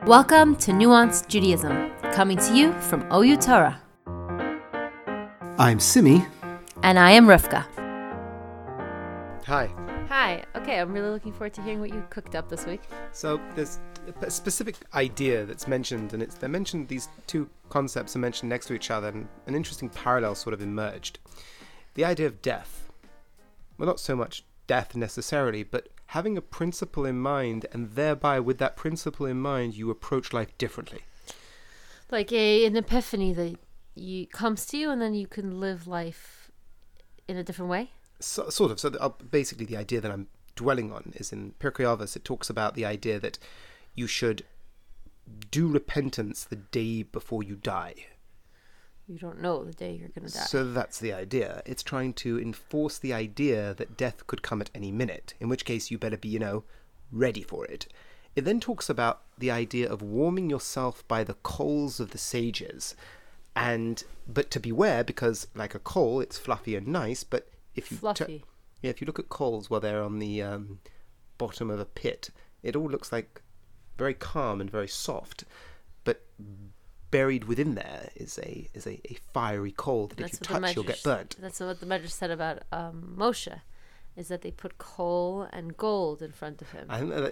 Welcome to Nuanced Judaism, coming to you from OU Torah. I'm Simi. And I am Rivka. Hi. Hi. Okay, I'm really looking forward to hearing what you cooked up this week. So there's a specific idea that's mentioned, and they're mentioned, these two concepts are mentioned next to each other, and an interesting parallel sort of emerged. The idea of death. Well, not so much death necessarily, but having a principle in mind, and thereby with that principle in mind, you approach life differently. Like an epiphany that comes to you, and then you can live life in a different way? Sort of. So basically the idea that I'm dwelling on is in Pirkei Avos. It talks about the idea that you should do repentance the day before you die. You don't know the day you're going to die. So that's the idea. It's trying to enforce the idea that death could come at any minute, in which case you better be, ready for it. It then talks about the idea of warming yourself by the coals of the sages. But to beware, because like a coal, it's fluffy and nice, but if you fluffy. If you look at coals while they're on the bottom of a pit, it all looks like very calm and very soft, but buried within there is a fiery coal that if you touch, you'll get burnt. That's what the Medrash said about Moshe, is that they put coal and gold in front of him.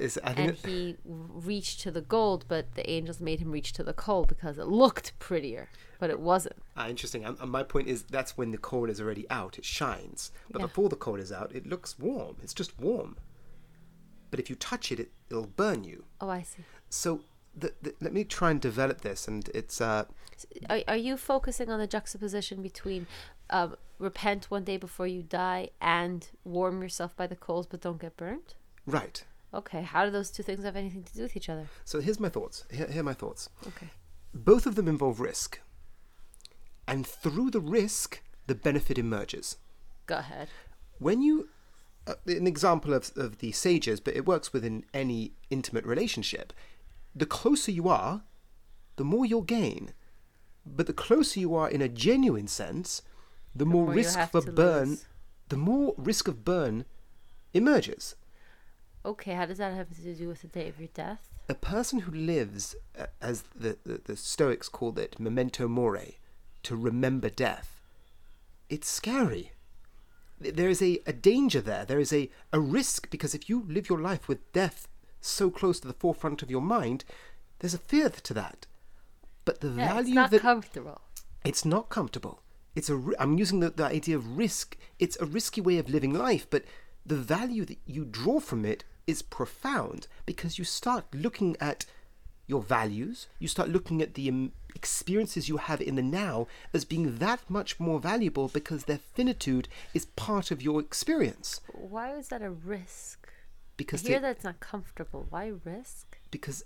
He reached to the gold, but the angels made him reach to the coal because it looked prettier, but it wasn't. Interesting. My point is that's when the coal is already out. It shines. But before the coal is out, it looks warm. It's just warm. But if you touch it, it'll burn you. Oh, I see. So let me try and develop this, and it's... Are you focusing on the juxtaposition between repent one day before you die and warm yourself by the coals but don't get burnt? Right. Okay, how do those two things have anything to do with each other? So here's my thoughts. Here are my thoughts. Okay. Both of them involve risk. And through the risk, the benefit emerges. Go ahead. When you... an example of the sages, but it works within any intimate relationship. The closer you are, the more you'll gain. But the closer you are in a genuine sense, the more risk for burn, lose. The more risk of burn emerges. Okay, how does that have to do with the day of your death? A person who lives, as the Stoics called it, memento mori, to remember death, it's scary. There is a danger there. There is a risk, because if you live your life with death so close to the forefront of your mind, there's a fear to that. But the value it's not comfortable. It's not comfortable. I'm using the idea of risk. It's a risky way of living life, but the value that you draw from it is profound, because you start looking at your values, you start looking at the experiences you have in the now as being that much more valuable, because their finitude is part of your experience. Why is that a risk? Because I hear that it's not comfortable. Why risk? Because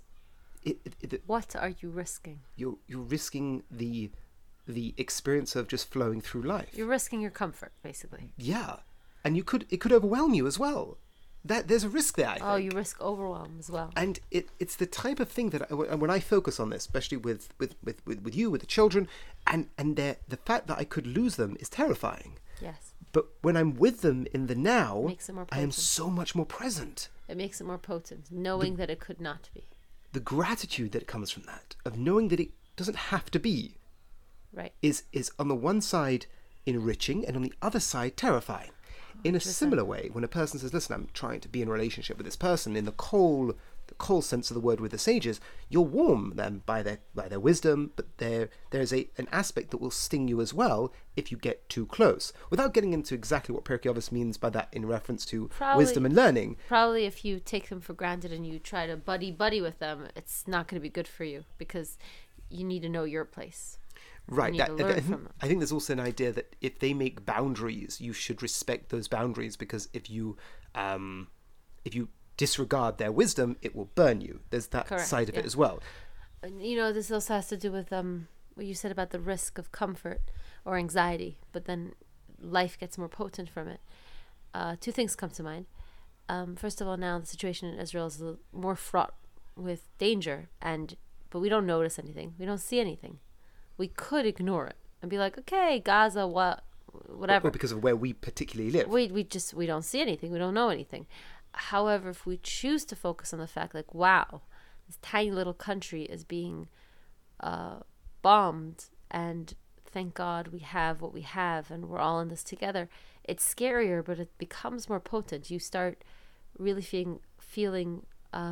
what are you risking? You're risking the experience of just flowing through life. You're risking your comfort, basically. Yeah, and it could overwhelm you as well. There's a risk there, I think. Oh, you risk overwhelm as well. And it's the type of thing that when I focus on this, especially with you, with the children, and the fact that I could lose them is terrifying. Yes. But when I'm with them in the now, I am so much more present. It makes it more potent, knowing that it could not be. The gratitude that comes from that, of knowing that it doesn't have to be, right, is on the one side enriching, and on the other side terrifying. In a similar way, when a person says, listen, I'm trying to be in a relationship with this person, in the coal sense of the word with the sages, you'll warm them by their wisdom, but there's an aspect that will sting you as well if you get too close. Without getting into exactly what Pirkei Avos means by that in reference to wisdom and learning. Probably if you take them for granted and you try to buddy with them, it's not going to be good for you, because you need to know your place. Right. I think there's also an idea that if they make boundaries, you should respect those boundaries, because if you disregard their wisdom, it will burn you. There's that side of it as well. This also has to do with what you said about the risk of comfort or anxiety, but then life gets more potent from it. Two things come to mind. First of all, now the situation in Israel is more fraught with danger, but we don't notice anything. We don't see anything. We could ignore it and be like, okay, Gaza, whatever. Or because of where we particularly live. We don't see anything. We don't know anything. However, if we choose to focus on the fact, like, wow, this tiny little country is being bombed, and thank God we have what we have and we're all in this together. It's scarier, but it becomes more potent. You start really feeling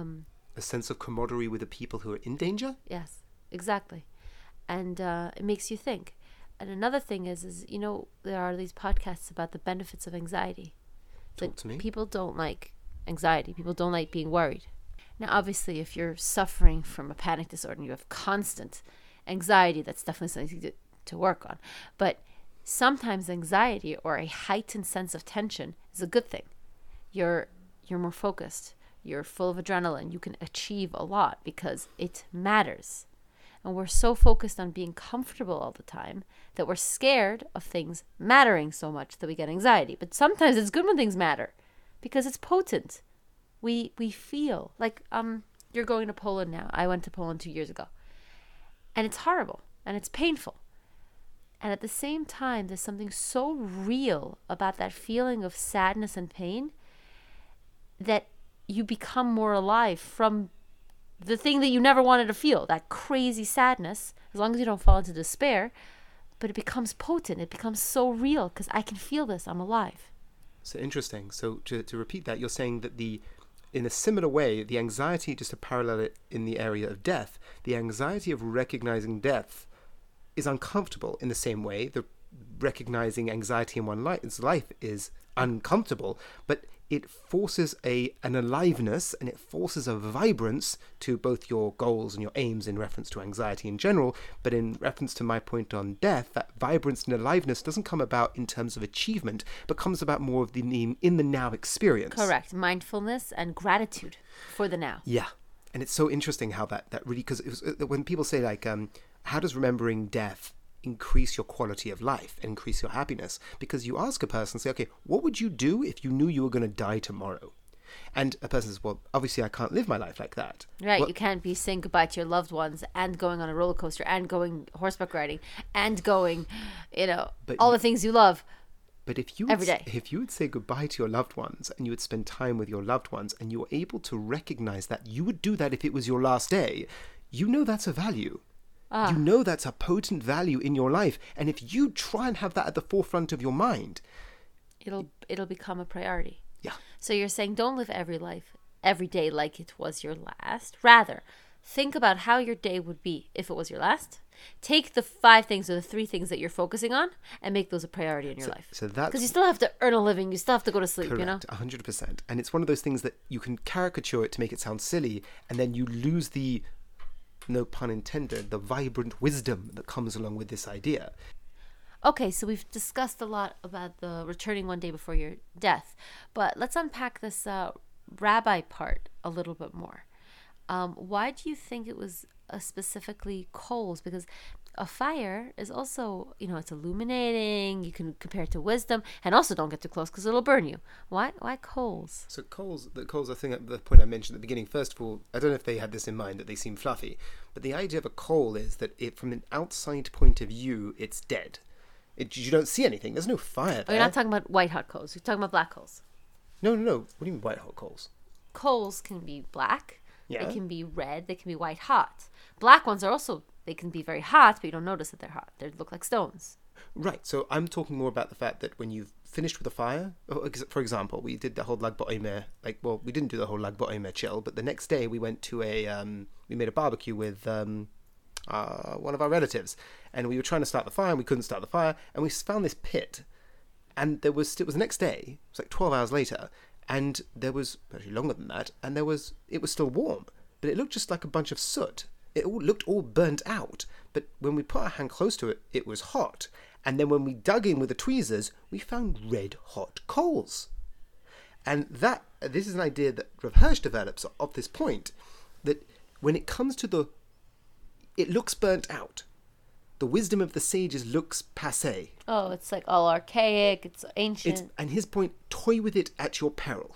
a sense of camaraderie with the people who are in danger. Yes, exactly. And it makes you think. And another thing is there are these podcasts about the benefits of anxiety. Talk to me. People don't like anxiety. People don't like being worried. Now, obviously, if you're suffering from a panic disorder and you have constant anxiety, that's definitely something to work on. But sometimes anxiety or a heightened sense of tension is a good thing. You're more focused. You're full of adrenaline. You can achieve a lot because it matters. And we're so focused on being comfortable all the time that we're scared of things mattering so much that we get anxiety. But sometimes it's good when things matter because it's potent. We feel like you're going to Poland now. I went to Poland 2 years ago. And it's horrible and it's painful. And at the same time, there's something so real about that feeling of sadness and pain that you become more alive from the thing that you never wanted to feel, that crazy sadness, as long as you don't fall into despair. But it becomes potent. It becomes so real because I can feel this. I'm alive. So interesting. So to repeat that, you're saying that in a similar way, the anxiety, just to parallel it in the area of death, the anxiety of recognizing death is uncomfortable in the same way. The recognizing anxiety in one's life is uncomfortable, but it forces an aliveness and it forces a vibrance to both your goals and your aims in reference to anxiety in general. But in reference to my point on death, that vibrance and aliveness doesn't come about in terms of achievement, but comes about more of the in the now experience. Correct. Mindfulness and gratitude for the now. Yeah. And it's so interesting how that really, because when people say like, how does remembering death increase your quality of life, increase your happiness? Because you ask a person, say, okay, what would you do if you knew you were going to die tomorrow? And a person says, well, obviously I can't live my life like that. Right, you can't be saying goodbye to your loved ones and going on a roller coaster and going horseback riding and going, all the things you love. But if you every day. If you would say goodbye to your loved ones and you would spend time with your loved ones and you were able to recognize that you would do that if it was your last day, that's a value. You know that's a potent value in your life. And if you try and have that at the forefront of your mind, it'll become a priority. Yeah. So you're saying don't live every day like it was your last. Rather, think about how your day would be if it was your last. Take the 5 things or the 3 things that you're focusing on and make those a priority in your life. So that's because you still have to earn a living. You still have to go to sleep, correct, 100%. And it's one of those things that you can caricature it to make it sound silly, and then you lose the, no pun intended, the vibrant wisdom that comes along with this idea. Okay, so we've discussed a lot about the returning one day before your death, but let's unpack this rabbi part a little bit more. Why do you think it was specifically coals? Because a fire is also, it's illuminating. You can compare it to wisdom, and also don't get too close because it'll burn you. Why coals? So the coals, I think the point I mentioned at the beginning, first of all, I don't know if they had this in mind, that they seem fluffy, but the idea of a coal is that from an outside point of view, it's dead. You don't see anything. There's no fire there. Oh, you're not talking about white hot coals. You're talking about black coals. No. What do you mean white hot coals? Coals can be black. Yeah. They can be red. They can be white hot. Black ones are also, they can be very hot, but you don't notice that they're hot. They look like stones. Right. So I'm talking more about the fact that when you've finished with a fire, for example, we did the whole Lag BaOmer, we didn't do the whole Lag BaOmer chill, but the next day we went to we made a barbecue with one of our relatives, and we were trying to start the fire and we couldn't start the fire, and we found this pit, and it was the next day, it was like 12 hours later, and there was actually longer than that, and it was still warm, but it looked just like a bunch of soot. It looked all burnt out, but when we put our hand close to it, it was hot. And then when we dug in with the tweezers, we found red hot coals. And this is an idea that Rav Hirsch develops of this point, that when it comes to it looks burnt out. The wisdom of the sages looks passé. Oh, it's like all archaic, it's ancient. And his point, toy with it at your peril.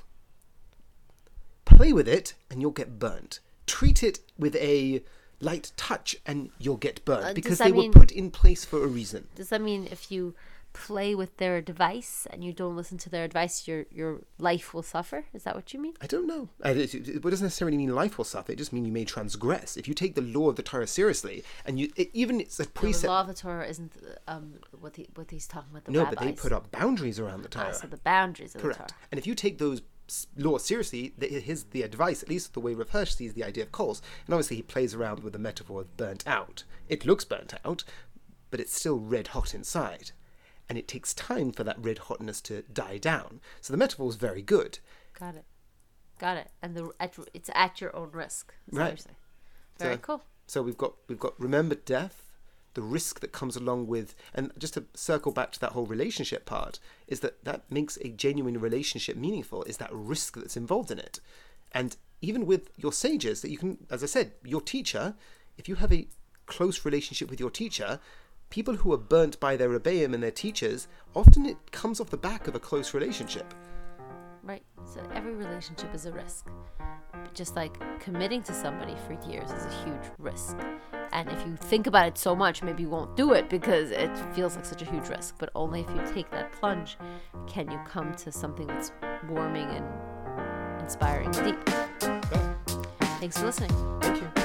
Play with it and you'll get burnt. Treat it with a light touch and you'll get burnt, because they were put in place for a reason. Does that mean if you play with their device and you don't listen to their advice, your life will suffer. Is that what you mean? I don't know. It doesn't necessarily mean life will suffer. It just means you may transgress. If you take the law of the Torah seriously, and it's a precept. The law of the Torah isn't what he's talking about. The no, rabbis. but they put up boundaries around the Torah. So the boundaries of Correct. the Torah. And if you take those laws seriously, the advice, at least the way Rav Hirsch sees the idea of coals, and obviously he plays around with the metaphor of burnt out. It looks burnt out, but it's still red hot inside. And it takes time for that red hotness to die down. So the metaphor is very good. Got it. And it's at your own risk. Right. Very cool. So we've got remember death, the risk that comes along with, and just to circle back to that whole relationship part, is that makes a genuine relationship meaningful, is that risk that's involved in it. And even with your sages, that you can, as I said, your teacher, if you have a close relationship with your teacher, people who are burnt by their rebbeim and their teachers, often it comes off the back of a close relationship. Right. So every relationship is a risk. Just like committing to somebody for years is a huge risk. And if you think about it so much, maybe you won't do it because it feels like such a huge risk. But only if you take that plunge can you come to something that's warming and inspiring and deep. Okay. Thanks for listening. Thank you.